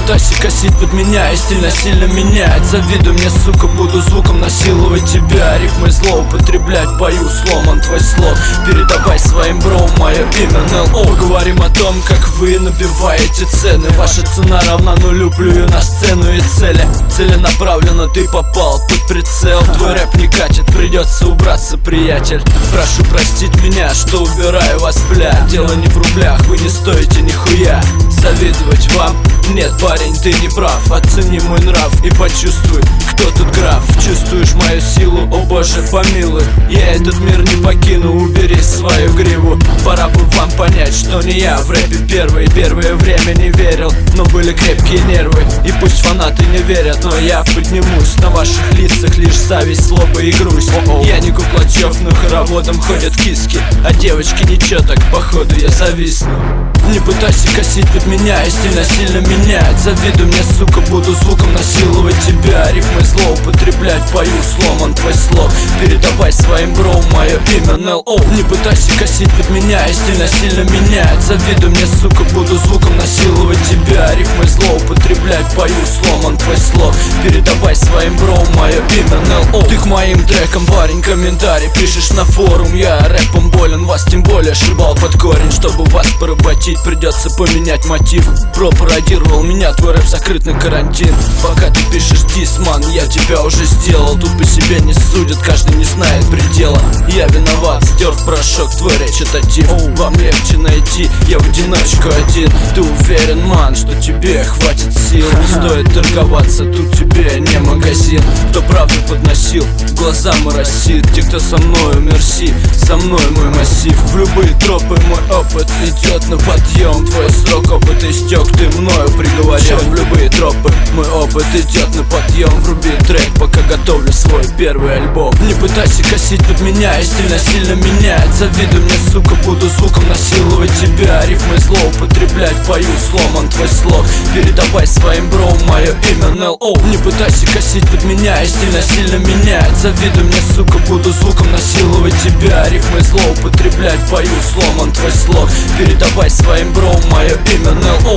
пытайся косить под меня и сильно менять. Завидуй мне, сука, буду звуком насиловать тебя. Рифмы злоупотреблять, пою сломан твой слог. Передавай своим бро мое имя НЛО. Поговорим о том, как вы набиваете цены. Ваша цена равна нулю, плюю на сцену и цели. Целенаправленно ты попал под прицел. Твой рэп не катит, придется убраться, приятель. Прошу простить меня, что убираю вас, бля. Дело не в рублях, вы не стоите нихуя. Завидовать вам? Нет, парень, ты не прав. Оцени мой нрав и почувствуй, кто тут граф. Чувствуешь мою силу, о боже помилуй. Я этот мир не покину, убери свою гриву. Пора бы вам понять, что не я в рэпе первый. Первое время не верил, но были крепкие нервы. И пусть фанаты не верят, но я поднимусь. На ваших лицах лишь зависть, злоба и грусть. Я не Куклачев, но хороводом ходят киски. А девочки ничего так, походу я зависну. Не пытайся косить под меня и сильно менять. Завидуй мне, сука, буду звуком насиловать тебя. Рифмы злоупотреблять, пою сломан твой слог. Передавай своим бро мое имя НЛО. Не пытайся косить под меня и сильно менять. Завидуй мне, сука, буду звуком насиловать тебя. Рифмы злоупотреблять, пою сломан твой слог. Передавай своим бро мое имя НЛО. Ты к моим трекам, парень, комментарий пишешь на форум. Я рэпом болен, вас тем более шибал под корень. Чтобы вас поработить, придется поменять мотив. Пропародировал меня, твой рэп закрыт на карантин. Пока ты пишешь дисман, я тебя уже сделал. Тут по себе не судят, каждый не знает предела. Я виноват, стер в порошок твой речитатив. Вам легче найти, я в одиночку один. Ты уверен, ман, что тебе хватит сил? Не стоит торговаться, тут тебе не магазин. Кто правду подносил, глаза моросит. Те, кто со мною, мерси, со мной мой массив. В любые тропы мой опыт идет на подъем. Твой срок опыта истек, ты мною приговорен. В любые тропы мой опыт идет на подъем. Вруби трек, пока готовлю свой первый альбом. Не пытайся косить под меня и сильно менять. Завидуй мне, сука, буду звуком насиловать тебя. Рифмы злоупотреблять, пою сломан твой слог. Передавай своим бро мое имя НЛО. Не пытайся косить под меня и сильно менять. Завидуй мне, сука, буду звуком насиловать тебя. Рифмы злоупотреблять, пою сломан твой слог. Передавай своим бро мое имя НЛО.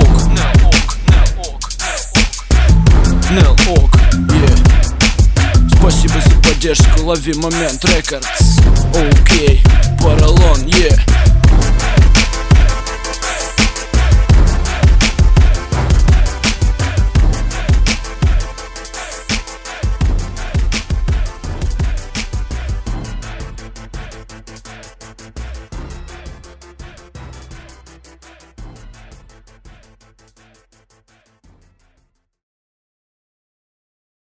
НЛО, yeah. Спасибо за поддержку, лови момент рекордс. Окей, Паралон, yeah.